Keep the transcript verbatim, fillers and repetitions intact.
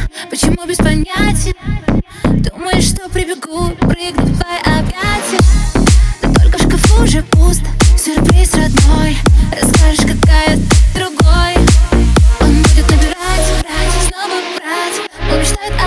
почему без понятия? Думаешь, что прибегу, прыгну в твои объятия? Да только в шкафу уже пусто, сюрприз родной. Расскажешь, какая ты другой. Он будет набирать, брать, снова брать. Он мечтает